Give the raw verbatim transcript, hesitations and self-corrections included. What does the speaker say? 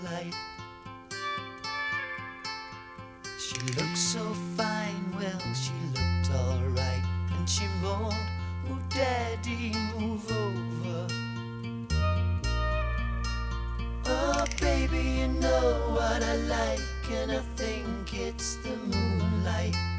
light. She looked so fine, well, she looked alright, and she moaned, "Oh, Daddy, move over." Oh, baby, you know what I like, and I think it's the moonlight.